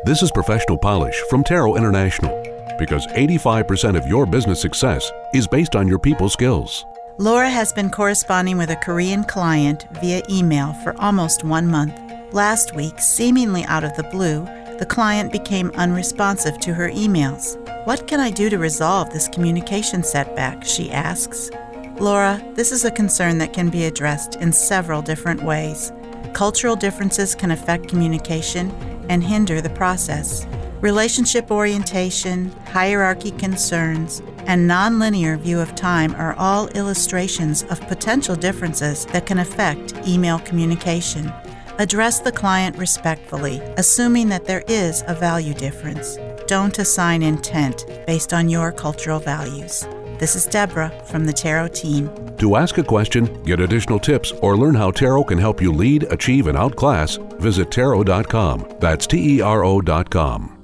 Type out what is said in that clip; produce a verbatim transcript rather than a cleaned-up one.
This is Professional Polish from Tarot International, because eighty-five percent of your business success is based on your people skills. Laura has been corresponding with a Korean client via email for almost one month. Last week, seemingly out of the blue, the client became unresponsive to her emails. What can I do to resolve this communication setback, she asks. Laura, this is a concern that can be addressed in several different ways. Cultural differences can affect communication and hinder the process. Relationship orientation, hierarchy concerns, and nonlinear view of time are all illustrations of potential differences that can affect email communication. Address the client respectfully, assuming that there is a value difference. Don't assign intent based on your cultural values. This is Deborah from the Tarot team. To ask a question, get additional tips, or learn how Tarot can help you lead, achieve, and outclass, visit tarot dot com. That's T E R O dot com.